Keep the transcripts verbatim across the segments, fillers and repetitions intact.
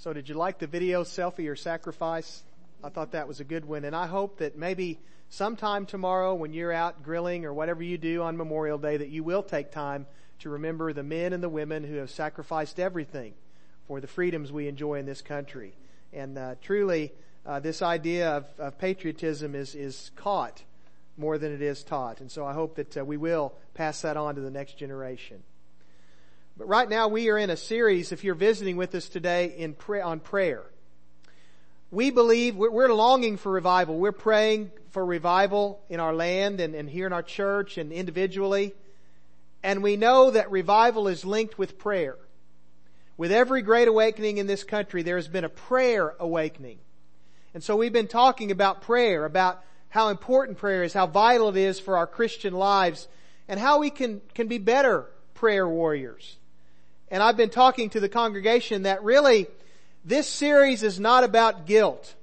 So did you like the video, Selfie or Sacrifice? I thought that was a good one. And I hope that maybe sometime tomorrow when you're out grilling or whatever you do on Memorial Day, that you will take time to remember the men and the women who have sacrificed everything for the freedoms we enjoy in this country. And uh, truly, uh, this idea of, of patriotism is, is caught more than it is taught. And so I hope that uh, we will pass that on to the next generation. But right now we are in a series, if you're visiting with us today, in pray, on prayer. We believe, we're, we're longing for revival. We're praying for revival in our land and, and here in our church and individually. And we know that revival is linked with prayer. With every great awakening in this country, there has been a prayer awakening. And so we've been talking about prayer, about how important prayer is, how vital it is for our Christian lives, and how we can, can be better prayer warriors. And I've been talking to the congregation that really this series is not about guilt.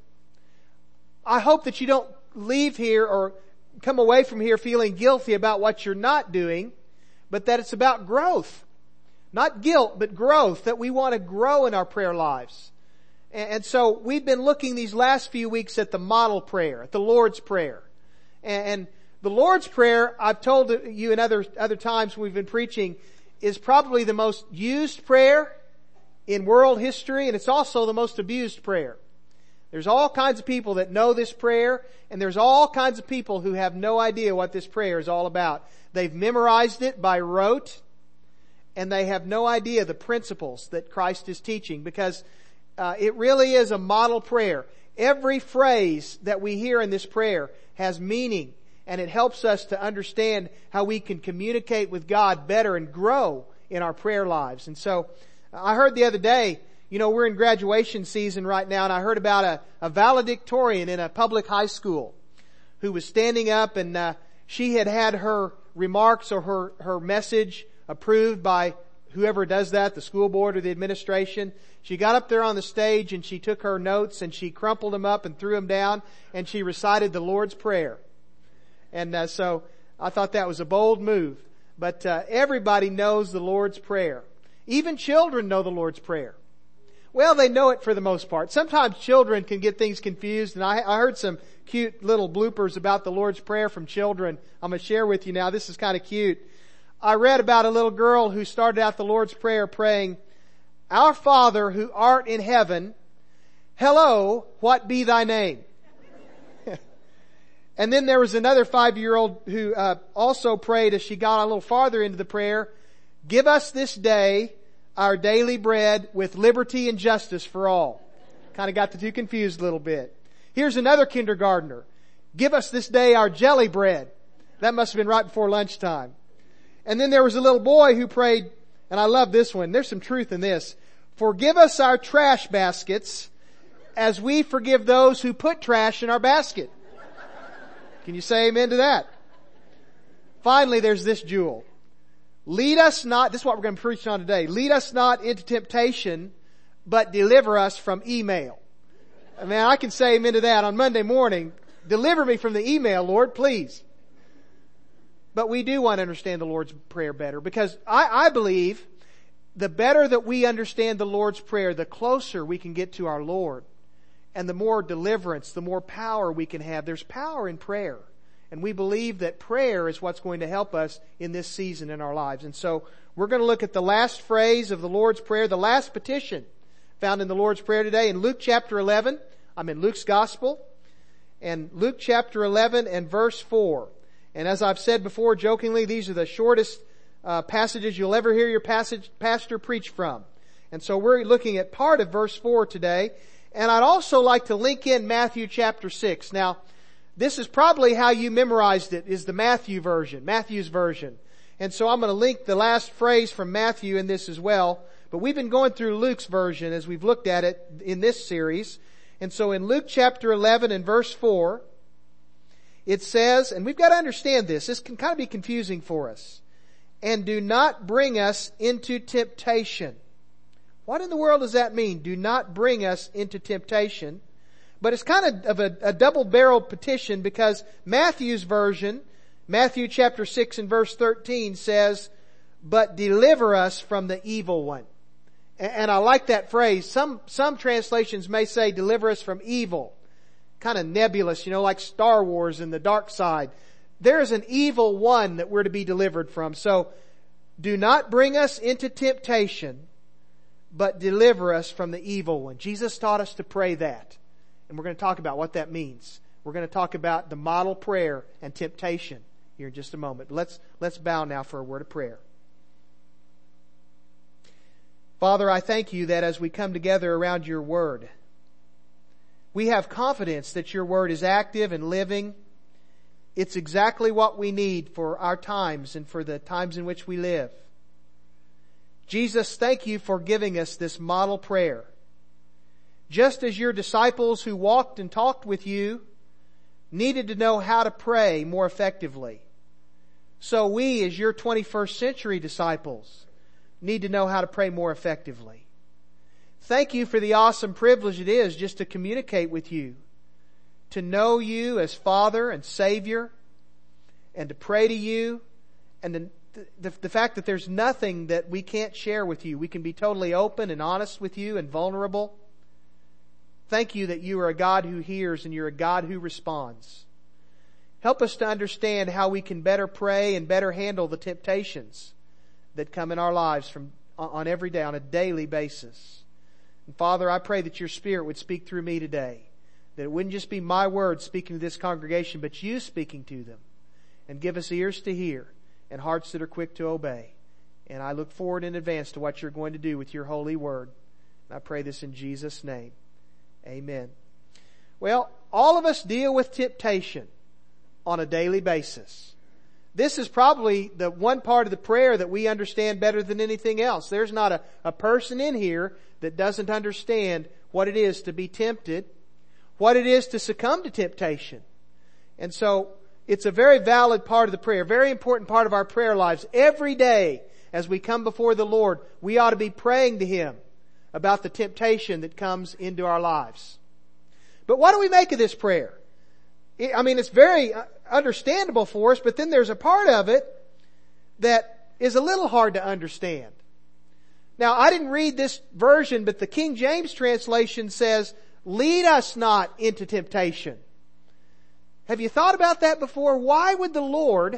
I hope that you don't leave here or come away from here feeling guilty about what you're not doing, but that it's about growth. Not guilt, but growth, that we want to grow in our prayer lives. And so we've been looking these last few weeks at the model prayer, at the Lord's Prayer. And the Lord's Prayer, I've told you in other, other times we've been preaching, is probably the most used prayer in world history, and it's also the most abused prayer. There's all kinds of people that know this prayer, and there's all kinds of people who have no idea what this prayer is all about. They've memorized it by rote, and they have no idea the principles that Christ is teaching, because uh, it really is a model prayer. Every phrase that we hear in this prayer has meaning, and it helps us to understand how we can communicate with God better and grow in our prayer lives. And so, I heard the other day, you know, we're in graduation season right now, and I heard about a, a valedictorian in a public high school who was standing up, and uh, she had had her remarks or her, her message approved by whoever does that, the school board or the administration. She got up there on the stage and she took her notes and she crumpled them up and threw them down, and she recited the Lord's Prayer. And uh, so I thought that was a bold move. But uh, everybody knows the Lord's Prayer. Even children know the Lord's Prayer. Well, they know it for the most part. Sometimes children can get things confused, and I, I heard some cute little bloopers about the Lord's Prayer from children. I'm going to share with you now. This is kind of cute. I read about a little girl who started out the Lord's Prayer praying, "Our Father who art in heaven, hello, what be thy name?" And then there was another five-year-old who uh, also prayed as she got a little farther into the prayer, "Give us this day our daily bread with liberty and justice for all." Kind of got the two confused a little bit. Here's another kindergartner. "Give us this day our jelly bread." That must have been right before lunchtime. And then there was a little boy who prayed, and I love this one. There's some truth in this. "Forgive us our trash baskets as we forgive those who put trash in our basket." Can you say amen to that? Finally, there's this jewel. "Lead us not," this is what we're going to preach on today, "lead us not into temptation, but deliver us from email." I mean, I can say amen to that on Monday morning. Deliver me from the email, Lord, please. But we do want to understand the Lord's Prayer better, because I, I believe the better that we understand the Lord's Prayer, the closer we can get to our Lord. And the more deliverance, the more power we can have. There's power in prayer. And we believe that prayer is what's going to help us in this season in our lives. And so we're going to look at the last phrase of the Lord's Prayer, the last petition found in the Lord's Prayer today in Luke chapter eleven. I'm in Luke's Gospel. And Luke chapter eleven and verse four. And as I've said before jokingly, these are the shortest uh, passages you'll ever hear your passage, pastor preach from. And so we're looking at part of verse four today. And I'd also like to link in Matthew chapter six. Now, this is probably how you memorized it, is the Matthew version, Matthew's version. And so I'm going to link the last phrase from Matthew in this as well. But we've been going through Luke's version as we've looked at it in this series. And so in Luke chapter eleven and verse four, it says, and we've got to understand this, this can kind of be confusing for us. "And do not bring us into temptation." What in the world does that mean? Do not bring us into temptation. But it's kind of, of a, a double-barreled petition, because Matthew's version, Matthew chapter six and verse thirteen says, "But deliver us from the evil one." And I like that phrase. Some, some translations may say deliver us from evil. Kind of nebulous, you know, like Star Wars and the dark side. There is an evil one that we're to be delivered from. So, do not bring us into temptation, but deliver us from the evil one. Jesus taught us to pray that. And we're going to talk about what that means. We're going to talk about the model prayer and temptation here in just a moment. Let's, let's bow now for a word of prayer. Father, I thank you that as we come together around your word, we have confidence that your word is active and living. It's exactly what we need for our times and for the times in which we live. Jesus, thank you for giving us this model prayer. Just as your disciples who walked and talked with you needed to know how to pray more effectively, so we, as your twenty-first century disciples, need to know how to pray more effectively. Thank you for the awesome privilege it is just to communicate with you, to know you as Father and Savior, and to pray to you, and the, the, the fact that there's nothing that we can't share with you. We can be totally open and honest with you and vulnerable. Thank you that you are a God who hears and you're a God who responds. Help us to understand how we can better pray and better handle the temptations that come in our lives from on every day, on a daily basis. And Father, I pray that your Spirit would speak through me today. That it wouldn't just be my words speaking to this congregation, but you speaking to them. And give us ears to hear and hearts that are quick to obey. And I look forward in advance to what you're going to do with your holy word. And I pray this in Jesus' name. Amen. Well, all of us deal with temptation on a daily basis. This is probably the one part of the prayer that we understand better than anything else. There's not a, a person in here that doesn't understand what it is to be tempted, what it is to succumb to temptation. And so, it's a very valid part of the prayer, very important part of our prayer lives. Every day, as we come before the Lord, we ought to be praying to Him about the temptation that comes into our lives. But what do we make of this prayer? I mean, it's very understandable for us, but then there's a part of it that is a little hard to understand. Now, I didn't read this version, but the King James translation says, lead us not into temptation. Have you thought about that before? Why would the Lord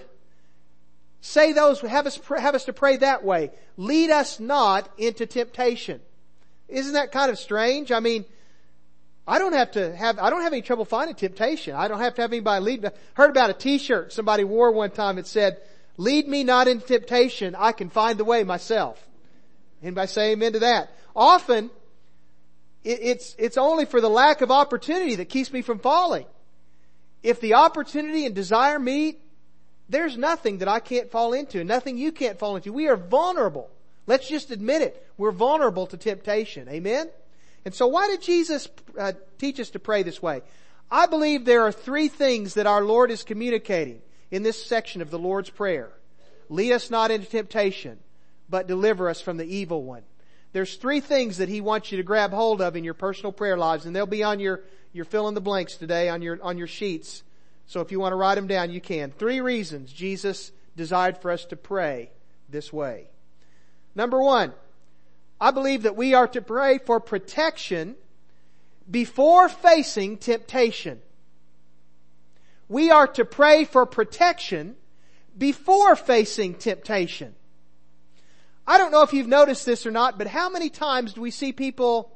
say those, have us, have us to pray that way? Lead us not into temptation. Isn't that kind of strange? I mean, I don't have to have, I don't have any trouble finding temptation. I don't have to have anybody lead me. I heard about a t-shirt somebody wore one time that said, lead me not into temptation, I can find the way myself. Anybody say amen to that? Often, it, it's, it's only for the lack of opportunity that keeps me from falling. If the opportunity and desire meet, there's nothing that I can't fall into, nothing you can't fall into. We are vulnerable. Let's just admit it. We're vulnerable to temptation. Amen? And so why did Jesus uh, teach us to pray this way? I believe there are three things that our Lord is communicating in this section of the Lord's Prayer. Lead us not into temptation, but deliver us from the evil one. There's three things that He wants you to grab hold of in your personal prayer lives, and they'll be on your, your fill in the blanks today on your, on your sheets. So if you want to write them down, you can. Three reasons Jesus desired for us to pray this way. Number one, I believe that we are to pray for protection before facing temptation. We are to pray for protection before facing temptation. I don't know if you've noticed this or not, but how many times do we see people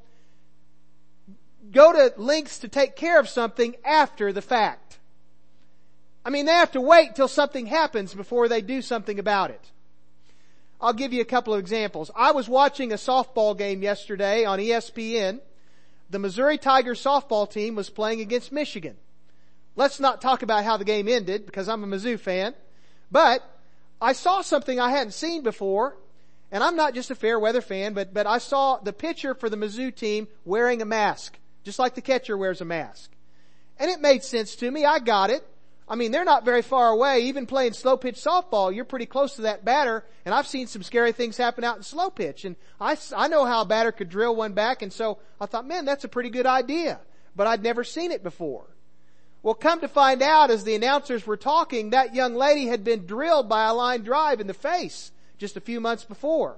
go to lengths to take care of something after the fact? I mean, they have to wait till something happens before they do something about it. I'll give you a couple of examples. I was watching a softball game yesterday on E S P N. The Missouri Tigers softball team was playing against Michigan. Let's not talk about how the game ended because I'm a Mizzou fan. But I saw something I hadn't seen before. And I'm not just a fair weather fan, but, but I saw the pitcher for the Mizzou team wearing a mask. Just like the catcher wears a mask. And it made sense to me. I got it. I mean, they're not very far away. Even playing slow pitch softball, you're pretty close to that batter. And I've seen some scary things happen out in slow pitch. And I, I know how a batter could drill one back. And so I thought, man, that's a pretty good idea. But I'd never seen it before. Well, come to find out, as the announcers were talking, that young lady had been drilled by a line drive in the face just a few months before.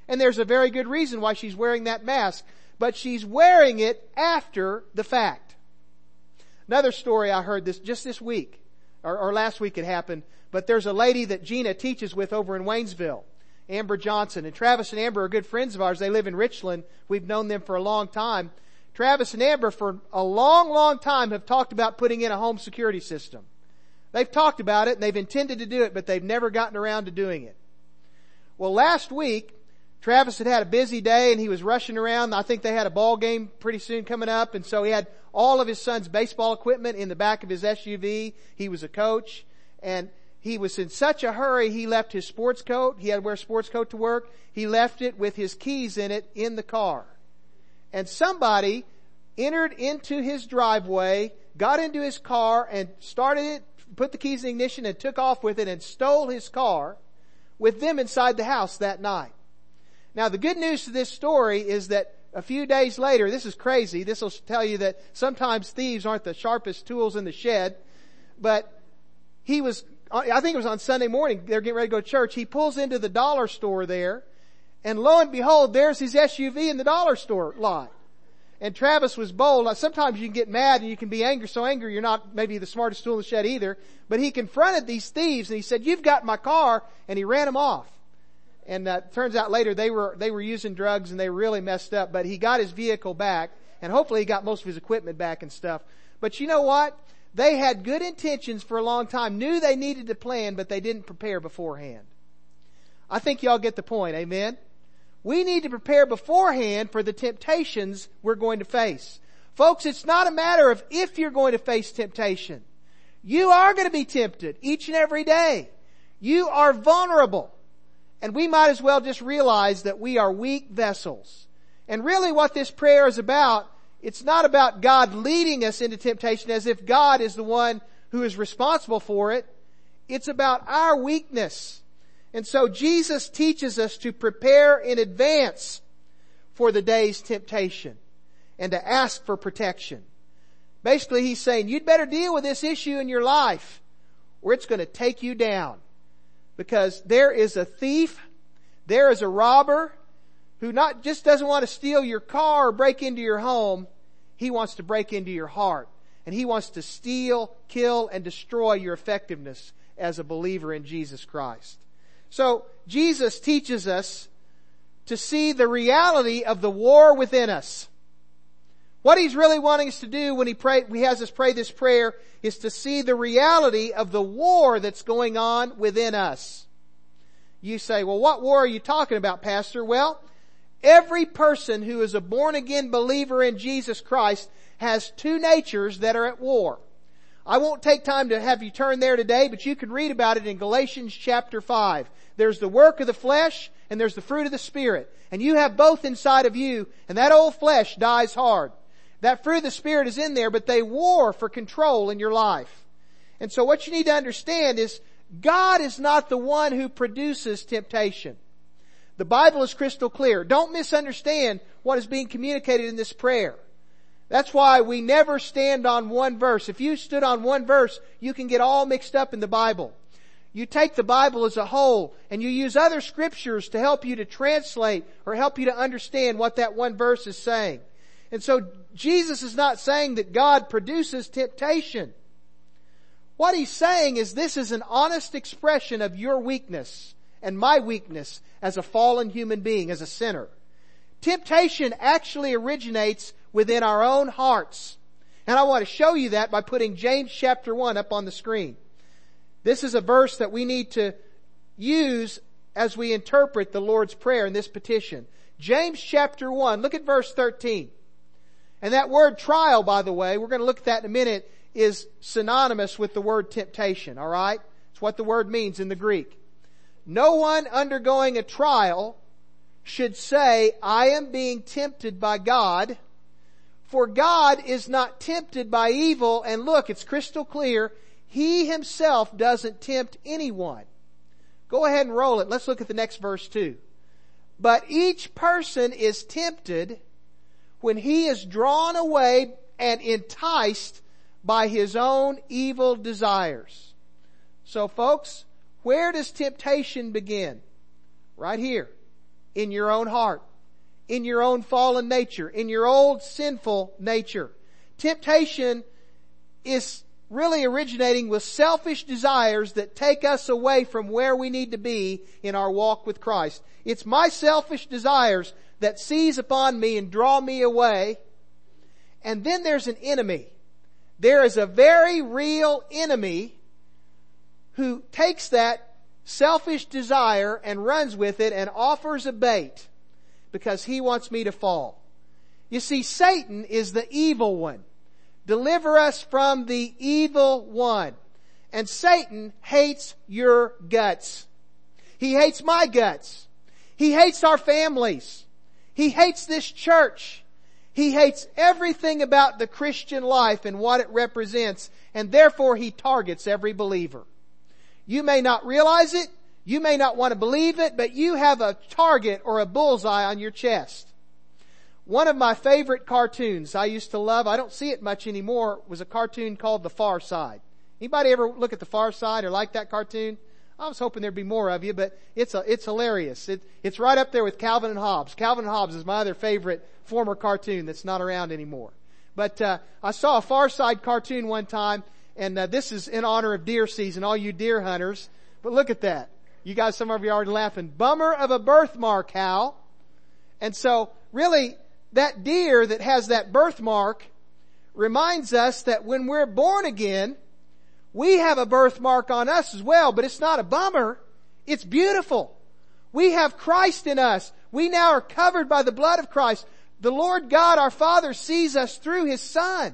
And there's a very good reason why she's wearing that mask. But she's wearing it after the fact. Another story I heard this just this week, or, or last week it happened, but there's a lady that Gina teaches with over in Waynesville, Amber Johnson. And Travis and Amber are good friends of ours. They live in Richland. We've known them for a long time. Travis and Amber for a long, long time have talked about putting in a home security system. They've talked about it and they've intended to do it, but they've never gotten around to doing it. Well, last week, Travis had had a busy day and he was rushing around. I think they had a ball game pretty soon coming up, and so he had all of his son's baseball equipment in the back of his S U V. He was a coach, and he was in such a hurry he left his sports coat. He had to wear a sports coat to work. He left it with his keys in it in the car. And somebody entered into his driveway, got into his car and started it, put the keys in ignition and took off with it and stole his car with them inside the house that night. Now the good news to this story is that a few days later, this is crazy, this will tell you that sometimes thieves aren't the sharpest tools in the shed, but he was, I think it was on Sunday morning, they're getting ready to go to church, he pulls into the dollar store there, and lo and behold, there's his S U V in the dollar store lot. And Travis was bold. Sometimes you can get mad and you can be angry, so angry you're not maybe the smartest tool in the shed either. But he confronted these thieves and he said, "You've got my car," and he ran them off. And uh, turns out later they were they were using drugs and they really messed up. But he got his vehicle back, and hopefully he got most of his equipment back and stuff. But you know what? They had good intentions for a long time, knew they needed to plan, but they didn't prepare beforehand. I think y'all get the point, amen? We need to prepare beforehand for the temptations we're going to face. Folks, it's not a matter of if you're going to face temptation. You are going to be tempted each and every day. You are vulnerable. And we might as well just realize that we are weak vessels. And really what this prayer is about, it's not about God leading us into temptation as if God is the one who is responsible for it. It's about our weakness. And so Jesus teaches us to prepare in advance for the day's temptation and to ask for protection. Basically, he's saying you'd better deal with this issue in your life or it's going to take you down. Because there is a thief, there is a robber who not just doesn't want to steal your car or break into your home, he wants to break into your heart. And he wants to steal, kill, and destroy your effectiveness as a believer in Jesus Christ. So, Jesus teaches us to see the reality of the war within us. What He's really wanting us to do when He pray, He has us pray this prayer is to see the reality of the war that's going on within us. You say, well, what war are you talking about, Pastor? Well, every person who is a born-again believer in Jesus Christ has two natures that are at war. I won't take time to have you turn there today, but you can read about it in Galatians chapter five. There's the work of the flesh and there's the fruit of the Spirit. And you have both inside of you, and that old flesh dies hard. That fruit of the Spirit is in there, but they war for control in your life. And so what you need to understand is God is not the one who produces temptation. The Bible is crystal clear. Don't misunderstand what is being communicated in this prayer. That's why we never stand on one verse. If you stood on one verse, you can get all mixed up in the Bible. You take the Bible as a whole and you use other scriptures to help you to translate or help you to understand what that one verse is saying. And so Jesus is not saying that God produces temptation. What He's saying is this is an honest expression of your weakness and my weakness as a fallen human being, as a sinner. Temptation actually originates within our own hearts. And I want to show you that by putting James chapter one up on the screen. This is a verse that we need to use as we interpret the Lord's Prayer in this petition. James chapter one, look at verse thirteen. And that word trial, by the way, we're going to look at that in a minute, is synonymous with the word temptation, alright? It's what the word means in the Greek. No one undergoing a trial should say, I am being tempted by God, for God is not tempted by evil, and look, it's crystal clear, He Himself doesn't tempt anyone. Go ahead and roll it. Let's look at the next verse too. But each person is tempted when he is drawn away and enticed by his own evil desires. So folks, where does temptation begin? Right here. in your own heart, in your own fallen nature, in your old sinful nature. Temptation is really originating with selfish desires that take us away from where we need to be in our walk with Christ. It's my selfish desires that seize upon me and draw me away. And then there's an enemy. There is a very real enemy who takes that selfish desire and runs with it and offers a bait because he wants me to fall. You see, Satan is the evil one. Deliver us from the evil one. And Satan hates your guts. He hates my guts. He hates our families. He hates this church. He hates everything about the Christian life and what it represents, and therefore he targets every believer. You may not realize it, you may not want to believe it, but you have a target or a bullseye on your chest. One of my favorite cartoons I used to love, I don't see it much anymore, was a cartoon called The Far Side. Anybody ever look at The Far Side or like that cartoon? I was hoping there'd be more of you, but it's a, it's hilarious. It, it's right up there with Calvin and Hobbes. Calvin and Hobbes is my other favorite former cartoon that's not around anymore. But uh, I saw a Far Side cartoon one time, and uh, this is in honor of deer season, all you deer hunters. But look at that. You guys, some of you are already laughing. Bummer of a birthmark, Hal. And so, really, that deer that has that birthmark reminds us that when we're born again, we have a birthmark on us as well, but it's not a bummer. It's beautiful. We have Christ in us. We now are covered by the blood of Christ. The Lord God, our Father, sees us through His Son.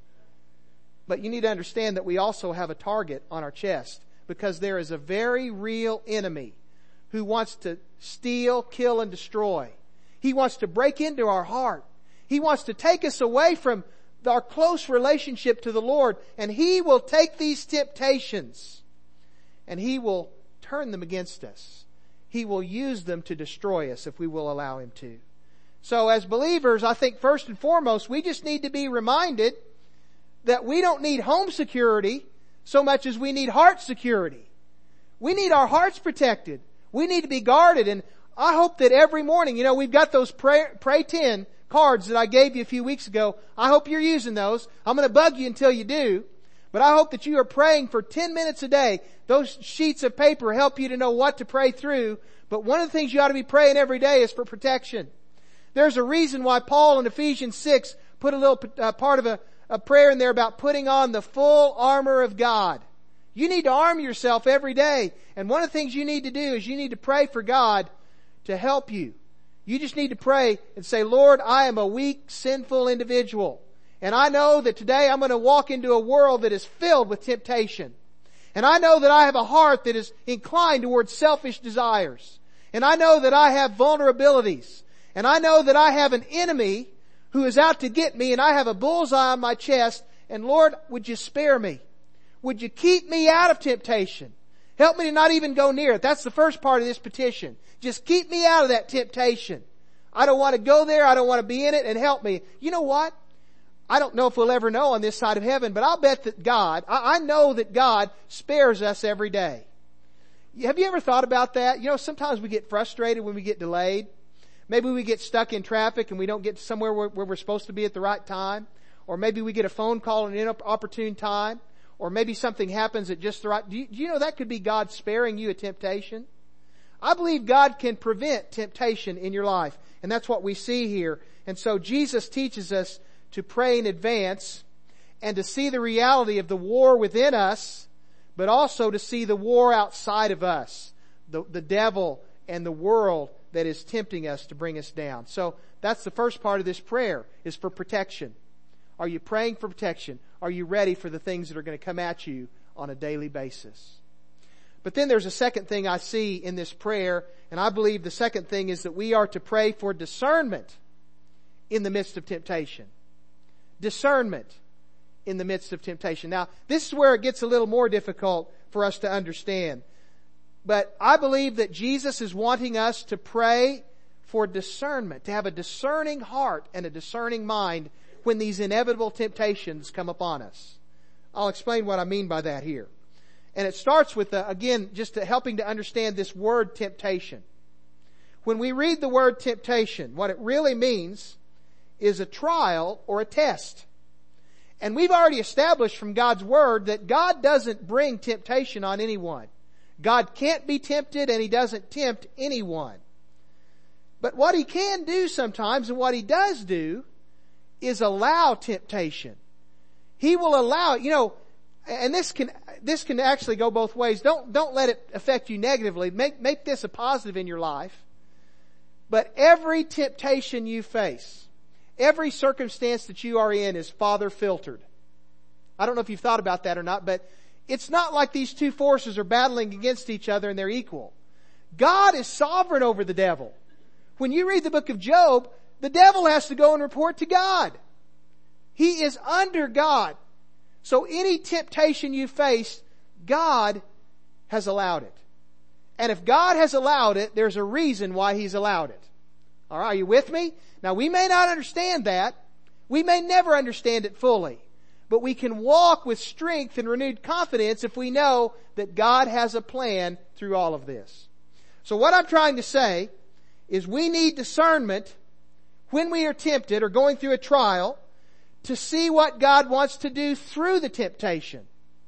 But you need to understand that we also have a target on our chest, because there is a very real enemy who wants to steal, kill, and destroy. He wants to break into our heart. He wants to take us away from our close relationship to the Lord, and he will take these temptations and he will turn them against us. He will use them to destroy us if we will allow him to. So as believers, I think first and foremost, we just need to be reminded that we don't need home security so much as we need heart security. We need our hearts protected. We need to be guarded. And I hope that every morning, you know, we've got those pray, pray ten cards that I gave you a few weeks ago. I hope you're using those. I'm going to bug you until you do. But I hope that you are praying for ten minutes a day. Those sheets of paper help you to know what to pray through. But one of the things you ought to be praying every day is for protection. There's a reason why Paul in Ephesians six put a little uh, part of a, a prayer in there about putting on the full armor of God. You need to arm yourself every day. And one of the things you need to do is you need to pray for God to help you. You just need to pray and say, Lord, I am a weak, sinful individual. And I know that today I'm going to walk into a world that is filled with temptation. And I know that I have a heart that is inclined towards selfish desires. And I know that I have vulnerabilities. And I know that I have an enemy who is out to get me, and I have a bullseye on my chest. And Lord, would you spare me? Would you keep me out of temptation? Help me to not even go near it. That's the first part of this petition. Just keep me out of that temptation. I don't want to go there. I don't want to be in it, and help me. You know what? I don't know if we'll ever know on this side of heaven, but I'll bet that God, I, I know that God spares us every day. Have you ever thought about that? You know, sometimes we get frustrated when we get delayed. Maybe we get stuck in traffic and we don't get to somewhere where, where we're supposed to be at the right time. Or maybe we get a phone call at an inopportune time. Or maybe something happens at just the right... Do you, do you know that could be God sparing you a temptation? I believe God can prevent temptation in your life. And that's what we see here. And so Jesus teaches us to pray in advance and to see the reality of the war within us, but also to see the war outside of us. The, the devil and the world that is tempting us to bring us down. So that's the first part of this prayer, is for protection. Are you praying for protection? Are you ready for the things that are going to come at you on a daily basis? But then there's a second thing I see in this prayer, and I believe the second thing is that we are to pray for discernment in the midst of temptation. Discernment in the midst of temptation. Now, this is where it gets a little more difficult for us to understand. But I believe that Jesus is wanting us to pray for discernment, to have a discerning heart and a discerning mind when these inevitable temptations come upon us. I'll explain what I mean by that here. And it starts with, uh, again, just to helping to understand this word temptation. when we read the word temptation, what it really means is a trial or a test. And we've already established from God's Word that God doesn't bring temptation on anyone. God can't be tempted, and He doesn't tempt anyone. But what He can do sometimes, and what He does do, is allow temptation. He will allow it. You know, and this can, this can actually go both ways. Don't, don't let it affect you negatively. Make, make this a positive in your life. But every temptation you face, every circumstance that you are in is Father filtered. I don't know if you've thought about that or not, but it's not like these two forces are battling against each other and they're equal. God is sovereign over the devil. When you read the book of Job, the devil has to go and report to God. He is under God. So any temptation you face, God has allowed it. And if God has allowed it, there's a reason why He's allowed it. All right, are you with me? Now, we may not understand that. We may never understand it fully. But we can walk with strength and renewed confidence if we know that God has a plan through all of this. So what I'm trying to say is we need discernment when we are tempted or going through a trial to see what God wants to do through the temptation.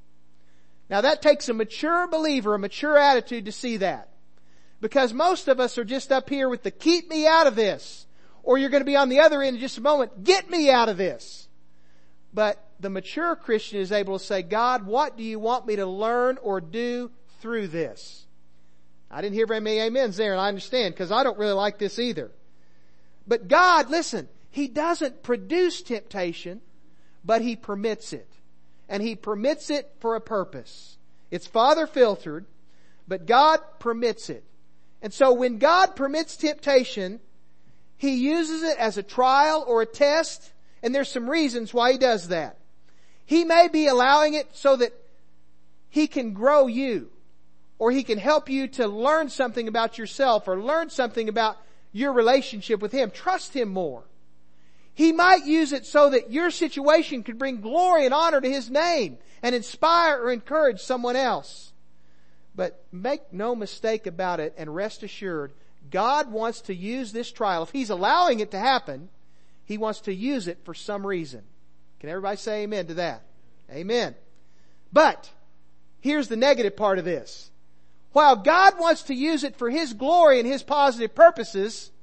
Now that takes a mature believer, a mature attitude to see that. Because most of us are just up here with the keep me out of this. Or you're going to be on the other end in just a moment, get me out of this. But the mature Christian is able to say, God, what do you want me to learn or do through this? I didn't hear very many amens there, and I understand, because I don't really like this either. But God, listen, He doesn't produce temptation, but He permits it. And He permits it for a purpose. It's Father filtered, but God permits it. And so when God permits temptation, He uses it as a trial or a test, and there's some reasons why He does that. He may be allowing it so that He can grow you, or He can help you to learn something about yourself, or learn something about your relationship with Him. Trust Him more. He might use it so that your situation could bring glory and honor to His name and inspire or encourage someone else. But make no mistake about it, and rest assured, God wants to use this trial. If He's allowing it to happen, He wants to use it for some reason. Can everybody say amen to that? Amen. But here's the negative part of this. While God wants to use it for His glory and His positive purposes,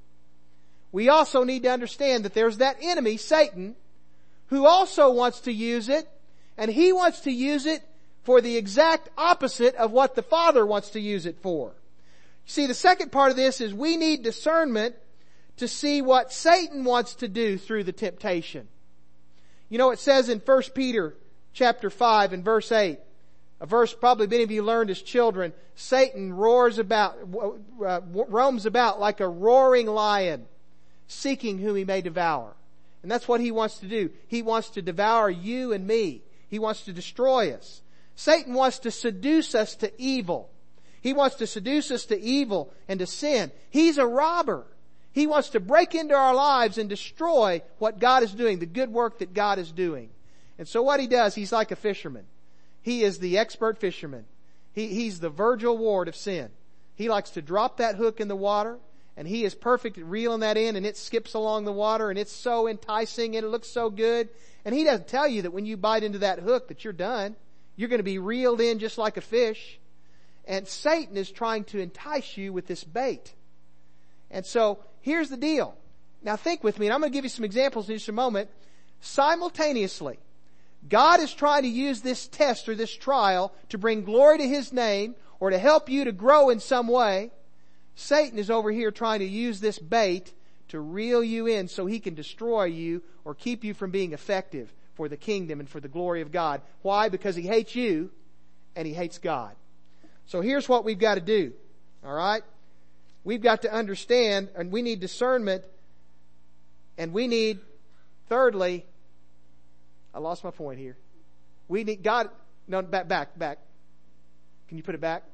we also need to understand that there's that enemy, Satan, who also wants to use it, and he wants to use it for the exact opposite of what the Father wants to use it for. See, the second part of this is we need discernment to see what Satan wants to do through the temptation. You know, it says in First Peter chapter five and verse eight, a verse probably many of you learned as children, Satan roars about, uh, roams about like a roaring lion, seeking whom he may devour. And that's what he wants to do. He wants to devour you and me. He wants to destroy us. Satan wants to seduce us to evil. He wants to seduce us to evil and to sin. He's a robber. He wants to break into our lives and destroy what God is doing, the good work that God is doing. And so what he does, he's like a fisherman. He is the expert fisherman. He, he's the Virgil Ward of sin. He likes to drop that hook in the water, and he is perfect at reeling that in, and it skips along the water, and it's so enticing, and it looks so good. And he doesn't tell you that when you bite into that hook that you're done. You're going to be reeled in just like a fish. And Satan is trying to entice you with this bait. And so, here's the deal. Now think with me, and I'm going to give you some examples in just a moment. Simultaneously, God is trying to use this test or this trial to bring glory to His name or to help you to grow in some way. Satan is over here trying to use this bait to reel you in so he can destroy you or keep you from being effective for the kingdom and for the glory of God. Why? Because he hates you and he hates God. So here's what we've got to do. All right? We've got to understand, and we need discernment, and we need, thirdly, I lost my point here. We need God, no, back, back, back. Can you put it back?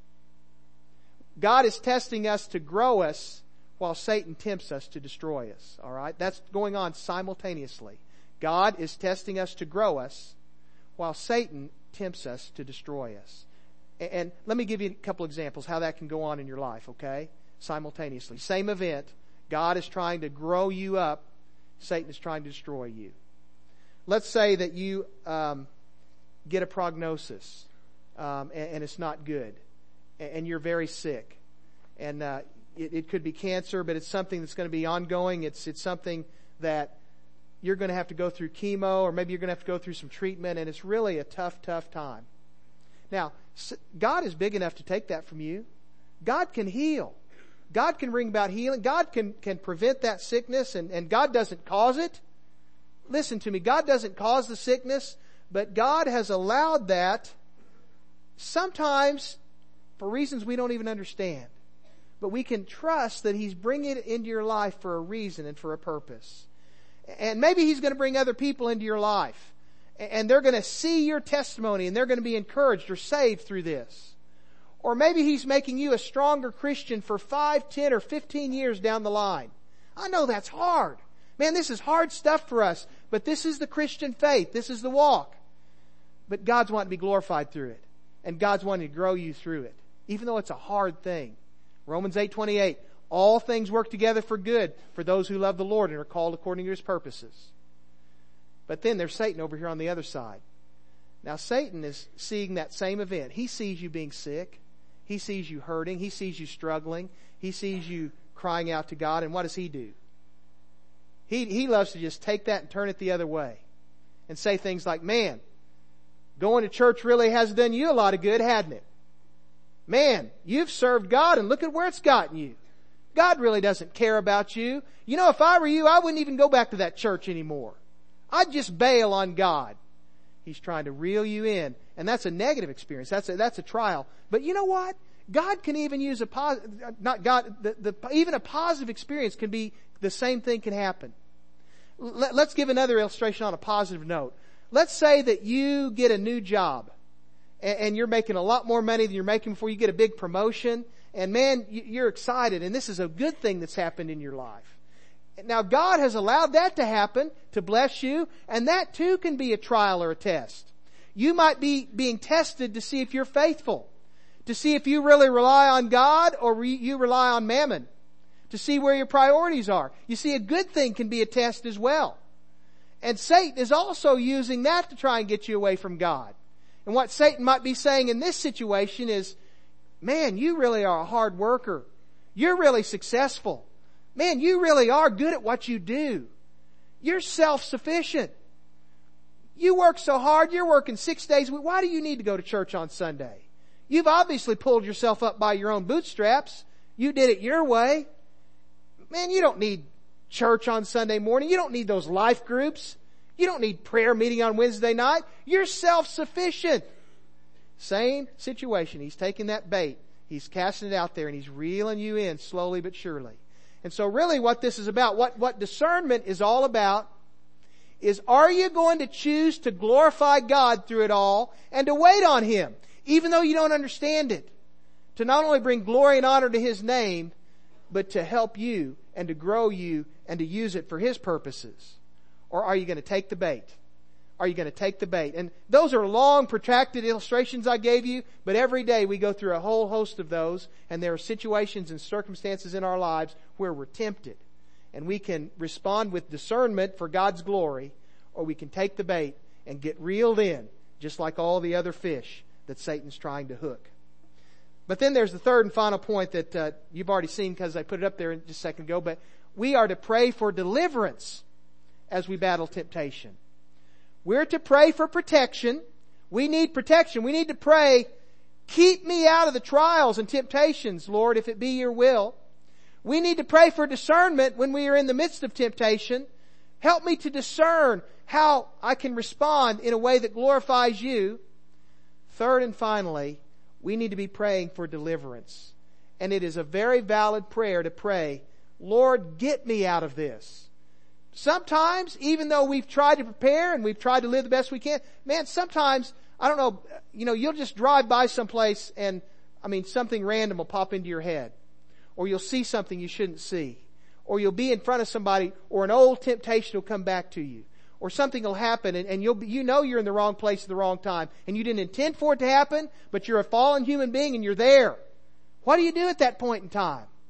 God is testing us to grow us while Satan tempts us to destroy us. All right? That's going on simultaneously. God is testing us to grow us while Satan tempts us to destroy us. And let me give you a couple examples how that can go on in your life, okay? simultaneously. Same event. God is trying to grow you up. Satan is trying to destroy you. Let's say that you um, get a prognosis um, and, and it's not good, and, and you're very sick, and uh, it, it could be cancer, but it's something that's going to be ongoing. It's it's something that you're going to have to go through chemo, or maybe you're going to have to go through some treatment, and it's really a tough, tough time. Now, God is big enough to take that from you. God can heal. God can bring about healing. God can, can prevent that sickness, and, and God doesn't cause it. Listen to me. God doesn't cause the sickness, but God has allowed that sometimes for reasons we don't even understand. But we can trust that He's bringing it into your life for a reason and for a purpose. And maybe He's going to bring other people into your life, and they're going to see your testimony, and they're going to be encouraged or saved through this. Or maybe He's making you a stronger Christian for five, ten, or fifteen years down the line. I know that's hard. Man, this is hard stuff for us, but this is the Christian faith. This is the walk. But God's wanting to be glorified through it, and God's wanting to grow you through it, even though it's a hard thing. Romans eight twenty-eight, all things work together for good for those who love the Lord and are called according to His purposes. But then there's Satan over here on the other side. Now Satan is seeing that same event. He sees you being sick. He sees you hurting. He sees you struggling. He sees you crying out to God. And what does he do? He, he loves to just take that and turn it the other way and say things like, man, going to church really has done you a lot of good, hadn't it? Man, you've served God and look at where it's gotten you. God really doesn't care about you. You know, if I were you, I wouldn't even go back to that church anymore. I'd just bail on God. He's trying to reel you in. And that's a negative experience. That's a, that's a trial. But you know what? God can even use a positive, not God, the, the, even a positive experience can be, the same thing can happen. Let, let's give another illustration on a positive note. Let's say that you get a new job and, and you're making a lot more money than you're making before. You get a big promotion and man, you're excited and this is a good thing that's happened in your life. Now God has allowed that to happen to bless you, and that too can be a trial or a test. You might be being tested to see if you're faithful, to see if you really rely on God or re- you rely on mammon, to see where your priorities are. You see, a good thing can be a test as well. And Satan is also using that to try and get you away from God. And what Satan might be saying in this situation is, man, you really are a hard worker. You're really successful. Man, you really are good at what you do. You're self-sufficient. You work so hard. You're working six days a week. Why do you need to go to church on Sunday? You've obviously pulled yourself up by your own bootstraps. You did it your way. Man, you don't need church on Sunday morning. You don't need those life groups. You don't need prayer meeting on Wednesday night. You're self-sufficient. Same situation. He's taking that bait. He's casting it out there and he's reeling you in slowly but surely. And so really what this is about, what, what discernment is all about, is are you going to choose to glorify God through it all and to wait on Him, even though you don't understand it, to not only bring glory and honor to His name, but to help you and to grow you and to use it for His purposes? Or are you going to take the bait? Are you going to take the bait? And those are long, protracted illustrations I gave you, but every day we go through a whole host of those, and there are situations and circumstances in our lives where we're tempted. And we can respond with discernment for God's glory, or we can take the bait and get reeled in, just like all the other fish that Satan's trying to hook. But then there's the third and final point that uh, you've already seen because I put it up there just a second ago, but we are to pray for deliverance as we battle temptation. We're to pray for protection. We need protection. We need to pray, keep me out of the trials and temptations, Lord, if it be your will. We need to pray for discernment when we are in the midst of temptation. Help me to discern how I can respond in a way that glorifies you. Third and finally, we need to be praying for deliverance. And it is a very valid prayer to pray, Lord, get me out of this. Sometimes, even though we've tried to prepare and we've tried to live the best we can, man, sometimes, I don't know, you know, you'll just drive by someplace and, I mean, something random will pop into your head. Or you'll see something you shouldn't see. Or you'll be in front of somebody, or an old temptation will come back to you. Or something will happen and, and you'll be, you know you're in the wrong place at the wrong time. And you didn't intend for it to happen, but you're a fallen human being and you're there. What do you do at that point in time?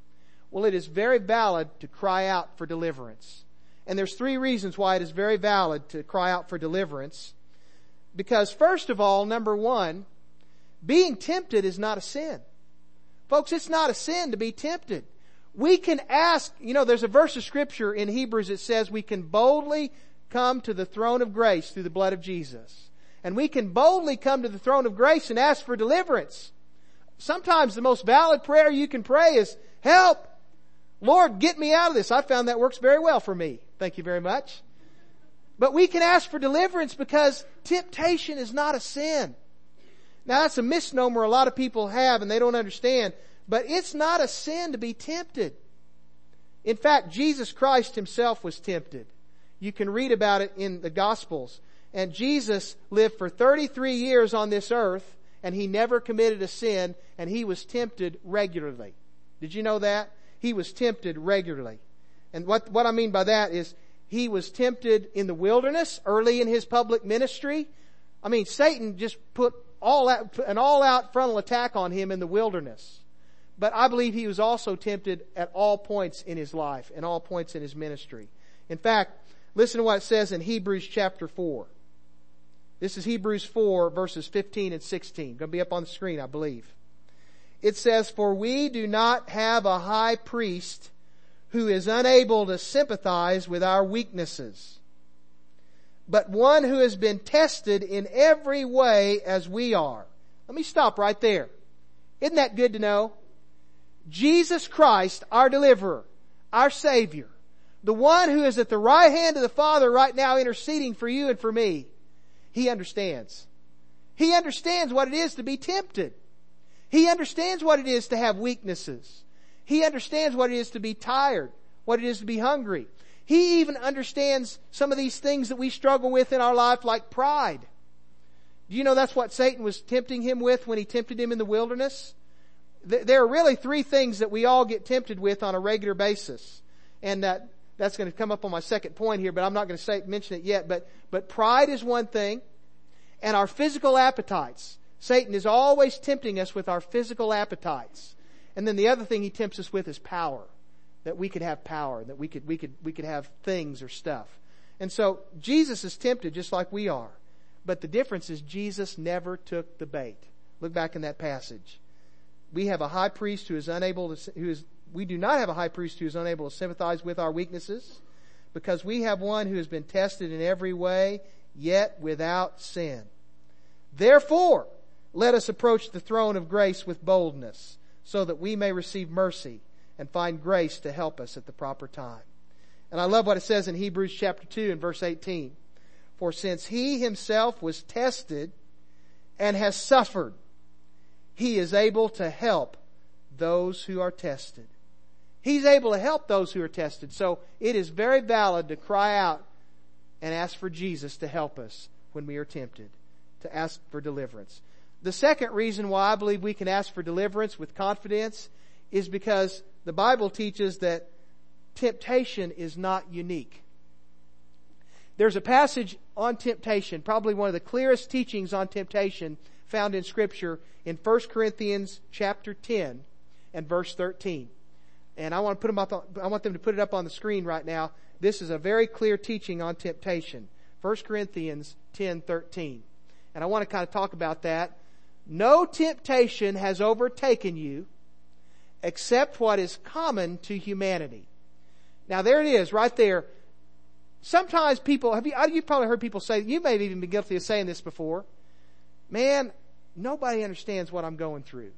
Well, it is very valid to cry out for deliverance. And there's three reasons why it is very valid to cry out for deliverance. Because first of all, number one, being tempted is not a sin. Folks, it's not a sin to be tempted. We can ask, you know, there's a verse of Scripture in Hebrews that says we can boldly come to the throne of grace through the blood of Jesus. And we can boldly come to the throne of grace and ask for deliverance. Sometimes the most valid prayer you can pray is, help! Lord, get me out of this. I found that works very well for me. Thank you very much. But we can ask for deliverance because temptation is not a sin. Now that's a misnomer a lot of people have and they don't understand. But it's not a sin to be tempted. In fact, Jesus Christ Himself was tempted. You can read about it in the Gospels. And Jesus lived for thirty-three years on this earth and He never committed a sin and He was tempted regularly. Did you know that? He was tempted regularly. And what, what I mean by that is He was tempted in the wilderness early in His public ministry. I mean, Satan just put all out, an all-out frontal attack on Him in the wilderness. But I believe He was also tempted at all points in His life and all points in His ministry. In fact, listen to what it says in Hebrews chapter four. This is Hebrews four verses fifteen and sixteen. Going to be up on the screen, I believe. It says, "For we do not have a high priest who is unable to sympathize with our weaknesses, but one who has been tested in every way as we are." Let me stop right there. Isn't that good to know? Jesus Christ, our deliverer, our Savior, the one who is at the right hand of the Father right now interceding for you and for me, He understands. He understands what it is to be tempted. He understands what it is to have weaknesses. He understands what it is to be tired, what it is to be hungry. He even understands some of these things that we struggle with in our life, like pride. Do you know that's what Satan was tempting him with when he tempted him in the wilderness? There are really three things that we all get tempted with on a regular basis. And that, that's going to come up on my second point here, but I'm not going to say, mention it yet. But, but pride is one thing. And our physical appetites. Satan is always tempting us with our physical appetites. And then the other thing he tempts us with is power. That we could have power, that we could, we could, we could have things or stuff. And so Jesus is tempted just like we are. But the difference is Jesus never took the bait. Look back in that passage. We have a high priest who is unable to, who is, we do not have a high priest who is unable to sympathize with our weaknesses, because we have one who has been tested in every way, yet without sin. Therefore, let us approach the throne of grace with boldness, so that we may receive mercy and find grace to help us at the proper time. And I love what it says in Hebrews chapter two and verse eighteen. "For since He Himself was tested and has suffered, He is able to help those who are tested." He's able to help those who are tested. So it is very valid to cry out and ask for Jesus to help us when we are tempted, to ask for deliverance. The second reason why I believe we can ask for deliverance with confidence is because the Bible teaches that temptation is not unique. There's a passage on temptation, probably one of the clearest teachings on temptation found in Scripture, in First Corinthians chapter ten and verse thirteen. And I want to put them up, I want them to put it up on the screen right now. This is a very clear teaching on temptation. First Corinthians ten thirteen. And I want to kind of talk about that. "No temptation has overtaken you except what is common to humanity." Now there it is, right there. Sometimes people, have you, you've probably heard people say, you may have even been guilty of saying this before, "Man, nobody understands what I'm going through.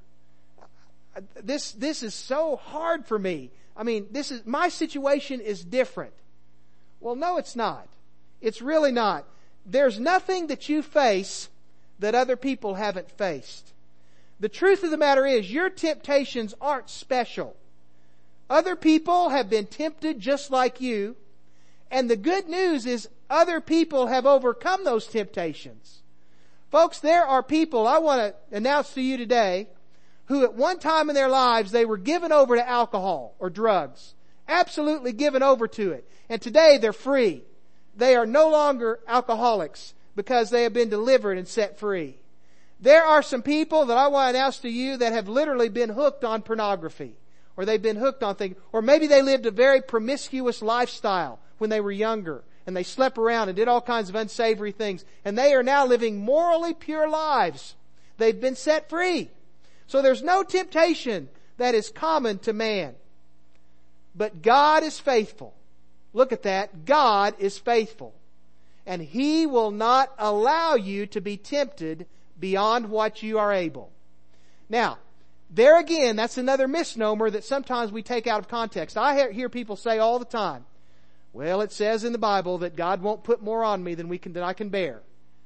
This, this is so hard for me. I mean, this is, my situation is different." Well, no, it's not. It's really not. There's nothing that you face that other people haven't faced. The truth of the matter is, your temptations aren't special. Other people have been tempted just like you. And the good news is, other people have overcome those temptations. Folks, there are people, I want to announce to you today, who at one time in their lives, they were given over to alcohol or drugs. Absolutely given over to it. And today they're free. They are no longer alcoholics because they have been delivered and set free. There are some people that I want to announce to you that have literally been hooked on pornography. or they've been hooked on things, or maybe they lived a very promiscuous lifestyle when they were younger, and they slept around and did all kinds of unsavory things, and they are now living morally pure lives. They've been set free. So there's no temptation that is common to man. But God is faithful. Look at that. God is faithful. And He will not allow you to be tempted beyond what you are able. Now, there again, that's another misnomer that sometimes we take out of context. I hear people say all the time, well, it says in the Bible that God won't put more on me than we can, than I can bear.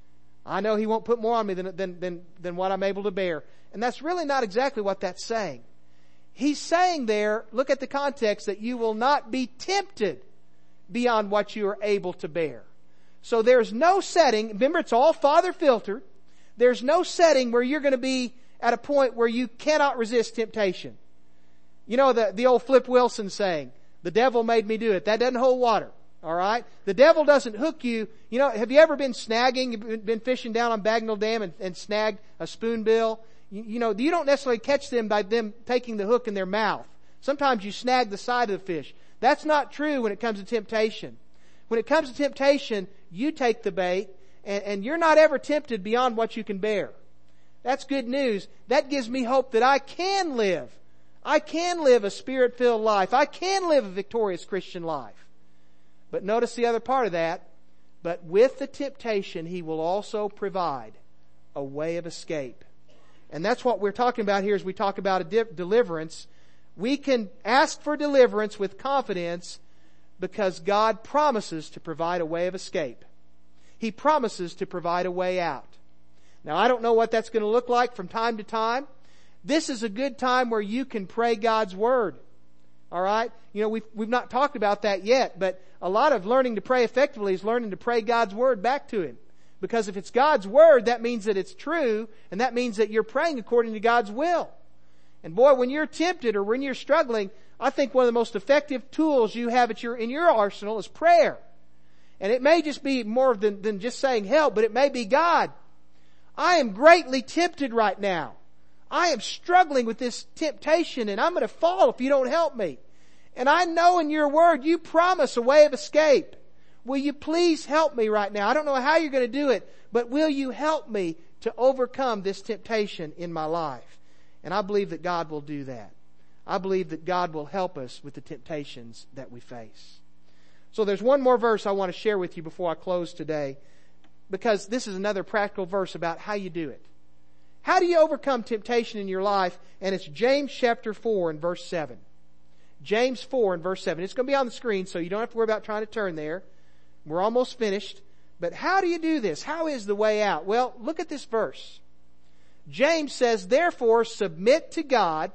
I know He won't put more on me than, than, than, than what I'm able to bear. And that's really not exactly what that's saying. He's saying there, look at the context, that you will not be tempted beyond what you are able to bear. So there's no setting, remember it's all Father filtered, there's no setting where you're going to be at a point where you cannot resist temptation. You know the, the old Flip Wilson saying, the devil made me do it. That doesn't hold water. Alright? The devil doesn't hook you. You know, have you ever been snagging, been fishing down on Bagnell Dam and, and snagged a spoonbill? You, you know, you don't necessarily catch them by them taking the hook in their mouth. Sometimes you snag the side of the fish. That's not true when it comes to temptation. When it comes to temptation, you take the bait and, and you're not ever tempted beyond what you can bear. That's good news. That gives me hope that I can live. I can live a Spirit-filled life. I can live a victorious Christian life. But notice the other part of that. But with the temptation, He will also provide a way of escape. And that's what we're talking about here as we talk about a de- deliverance. We can ask for deliverance with confidence because God promises to provide a way of escape. He promises to provide a way out. Now, I don't know what that's going to look like from time to time. This is a good time where you can pray God's Word. All right? You know, we've, we've not talked about that yet, but a lot of learning to pray effectively is learning to pray God's Word back to Him. Because if it's God's Word, that means that it's true, and that means that you're praying according to God's will. And boy, when you're tempted or when you're struggling, I think one of the most effective tools you have at your, in your arsenal is prayer. And it may just be more than, than just saying help, but it may be, God, I am greatly tempted right now. I am struggling with this temptation and I'm going to fall if you don't help me. And I know in your word you promise a way of escape. Will you please help me right now? I don't know how you're going to do it, but will you help me to overcome this temptation in my life? And I believe that God will do that. I believe that God will help us with the temptations that we face. So there's one more verse I want to share with you before I close today, because this is another practical verse about how you do it. How do you overcome temptation in your life? And it's James chapter four and verse seven. James four and verse seven. It's going to be on the screen, so you don't have to worry about trying to turn there. We're almost finished. But how do you do this? How is the way out? Well, look at this verse. James says, therefore submit to God,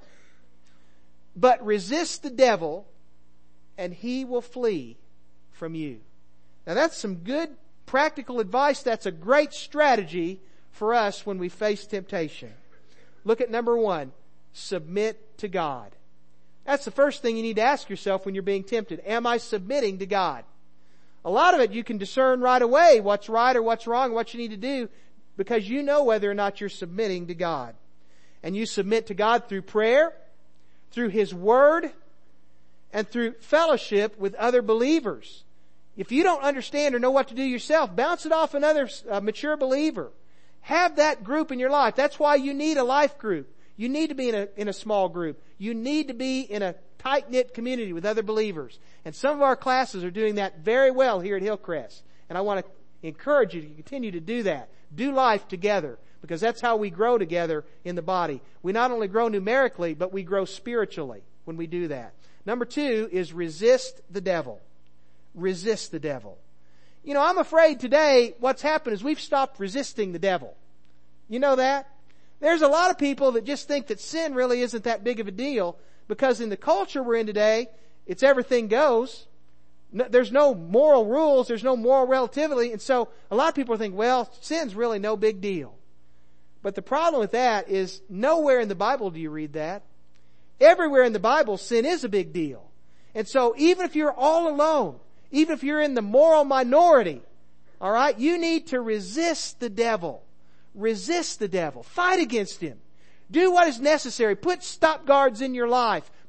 but resist the devil, and he will flee from you. Now that's some good practical advice. That's a great strategy for us when we face temptation. Look at number one. Submit to God. That's the first thing you need to ask yourself when you're being tempted. Am I submitting to God? A lot of it you can discern right away what's right or what's wrong, what you need to do, because you know whether or not you're submitting to God. And you submit to God through prayer, through His Word, and through fellowship with other believers. If you don't understand or know what to do yourself, bounce it off another uh, mature believer. Have that group in your life. That's why you need a life group. You need to be in a, in a small group. You need to be in a tight-knit community with other believers. And some of our classes are doing that very well here at Hillcrest. And I want to encourage you to continue to do that. Do life together, because that's how we grow together in the body. We not only grow numerically, but we grow spiritually when we do that. Number two is resist the devil. Resist the devil. You know, I'm afraid today what's happened is we've stopped resisting the devil. You know that? There's a lot of people that just think that sin really isn't that big of a deal, because in the culture we're in today, it's everything goes. No, there's no moral rules. There's no moral relativity. And so a lot of people think, well, sin's really no big deal. But the problem with that is nowhere in the Bible do you read that. Everywhere in the Bible, sin is a big deal. And so even if you're all alone, even if you're in the moral minority, all right, you need to resist the devil. Resist the devil. Fight against him. Do what is necessary. Put stop guards in your life.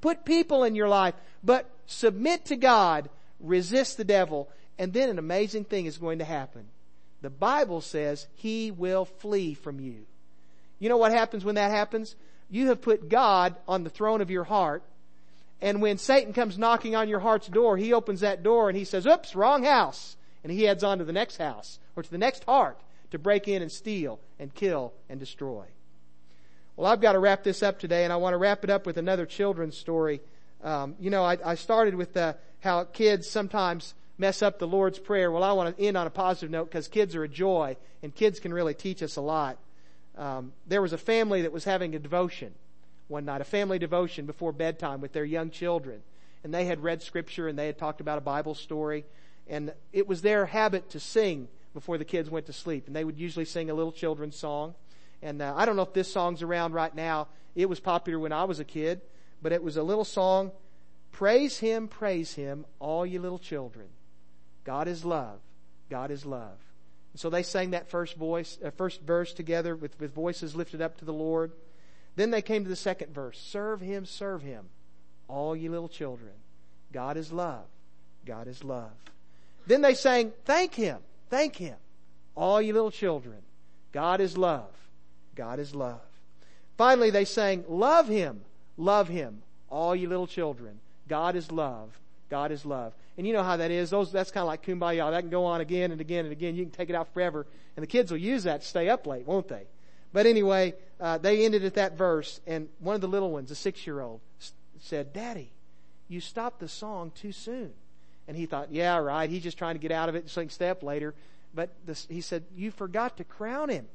Put people in your life, but submit to God, resist the devil, and then an amazing thing is going to happen. The Bible says he will flee from you. You know what happens when that happens? You have put God on the throne of your heart, and when Satan comes knocking on your heart's door, he opens that door and he says, oops, wrong house. And he heads on to the next house or to the next heart to break in and steal and kill and destroy. Well, I've got to wrap this up today, and I want to wrap it up with another children's story. Um, you know, I, I started with the, how kids sometimes mess up the Lord's Prayer. Well, I want to end on a positive note because kids are a joy, and kids can really teach us a lot. Um, there was a family that was having a devotion one night, a family devotion before bedtime with their young children. And they had read Scripture, and they had talked about a Bible story. And it was their habit to sing before the kids went to sleep. And they would usually sing a little children's song. And uh, I don't know if this song's around right now. It was popular when I was a kid. But it was a little song, praise Him, praise Him, all you little children. God is love. God is love. And so they sang that first voice, uh, first verse together with, with voices lifted up to the Lord. Then they came to the second verse. Serve Him, serve Him, all you little children. God is love. God is love. Then they sang, thank Him, thank Him, all you little children. God is love. God is love. Finally, they sang, love Him, love Him, all you little children. God is love. God is love. And you know how that is. Those, that's kind of like Kumbaya. That can go on again and again and again. You can take it out forever. And the kids will use that to stay up late, won't they? But anyway, uh, they ended at that verse. And one of the little ones, a six-year-old, said, Daddy, you stopped the song too soon. And he thought, yeah, right. He's just trying to get out of it so he can stay up later. But this, he said, you forgot to crown Him.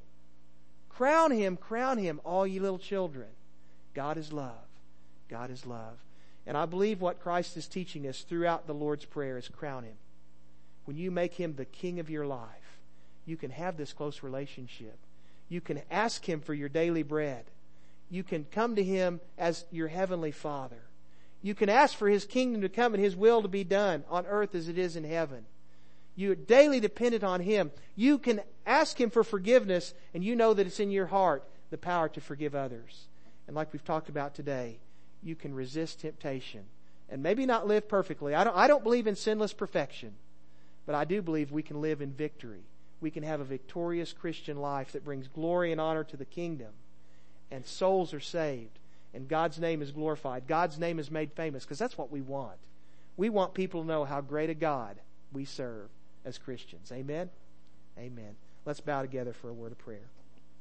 Crown Him, crown Him, all you little children. God is love. God is love. And I believe what Christ is teaching us throughout the Lord's Prayer is crown Him. When you make Him the King of your life, you can have this close relationship. You can ask Him for your daily bread. You can come to Him as your Heavenly Father. You can ask for His kingdom to come and His will to be done on earth as it is in heaven. You're daily dependent on Him. You can ask Him for forgiveness, and you know that it's in your heart the power to forgive others. And like we've talked about today, you can resist temptation and maybe not live perfectly. I don't, I don't believe in sinless perfection, but I do believe we can live in victory. We can have a victorious Christian life that brings glory and honor to the kingdom, and souls are saved, and God's name is glorified. God's name is made famous, because that's what we want. We want people to know how great a God we serve as Christians. Amen? Amen. Let's bow together for a word of prayer.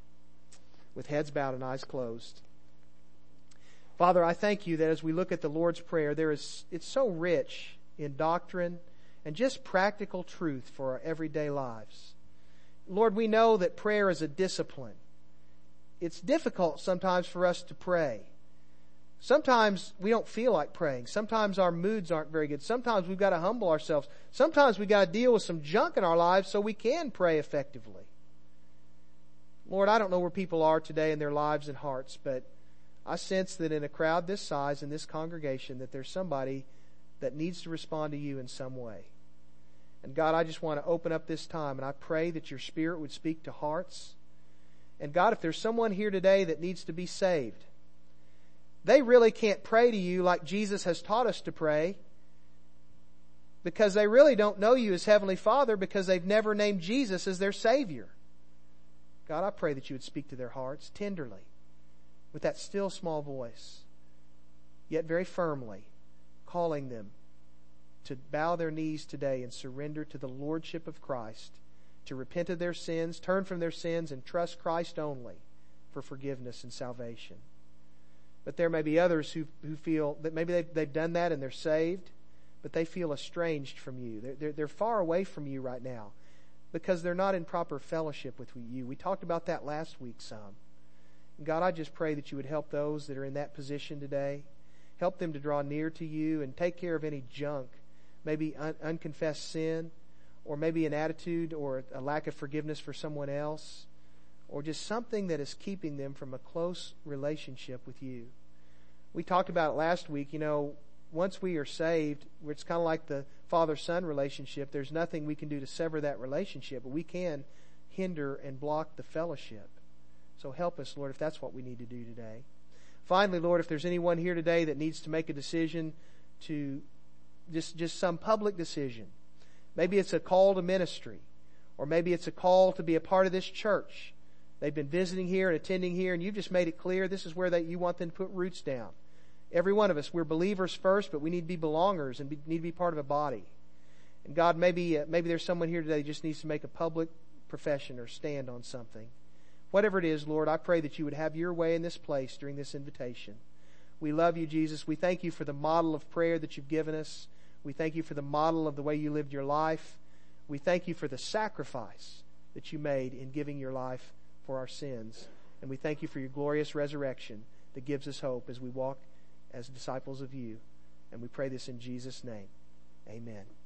With heads bowed and eyes closed. Father, I thank You that as we look at the Lord's Prayer, there is it's so rich in doctrine and just practical truth for our everyday lives. Lord, we know that prayer is a discipline. It's difficult sometimes for us to pray. Sometimes we don't feel like praying. Sometimes our moods aren't very good. Sometimes we've got to humble ourselves. Sometimes we've got to deal with some junk in our lives so we can pray effectively. Lord, I don't know where people are today in their lives and hearts, but I sense that in a crowd this size, in this congregation, that there's somebody that needs to respond to You in some way. And God, I just want to open up this time, and I pray that Your Spirit would speak to hearts. And God, if there's someone here today that needs to be saved, they really can't pray to You like Jesus has taught us to pray, because they really don't know You as Heavenly Father, because they've never named Jesus as their Savior. God, I pray that You would speak to their hearts tenderly, with that still small voice, yet very firmly, calling them to bow their knees today and surrender to the Lordship of Christ, to repent of their sins, turn from their sins, and trust Christ only for forgiveness and salvation. But there may be others who who feel that maybe they've, they've done that and they're saved, but they feel estranged from You. They're, they're, they're far away from You right now because they're not in proper fellowship with You. We talked about that last week some. God, I just pray that You would help those that are in that position today. Help them to draw near to You and take care of any junk, maybe un- unconfessed sin, or maybe an attitude or a lack of forgiveness for someone else, or just something that is keeping them from a close relationship with You. We talked about it last week. You know, once we are saved, it's kind of like the father-son relationship. There's nothing we can do to sever that relationship, but we can hinder and block the fellowship. So help us, Lord, if that's what we need to do today. Finally, Lord, if there's anyone here today that needs to make a decision to just, just some public decision, maybe it's a call to ministry, or maybe it's a call to be a part of this church. They've been visiting here and attending here, and you've just made it clear this is where they, you want them to put roots down. Every one of us, we're believers first, but we need to be belongers and be, need to be part of a body. And God, maybe uh, maybe there's someone here today who just needs to make a public profession or stand on something. Whatever it is, Lord, I pray that you would have your way in this place during this invitation. We love you, Jesus. We thank you for the model of prayer that you've given us. We thank you for the model of the way you lived your life. We thank you for the sacrifice that you made in giving your life for our sins. And we thank you for your glorious resurrection that gives us hope as we walk as disciples of you. And we pray this in Jesus' name. Amen.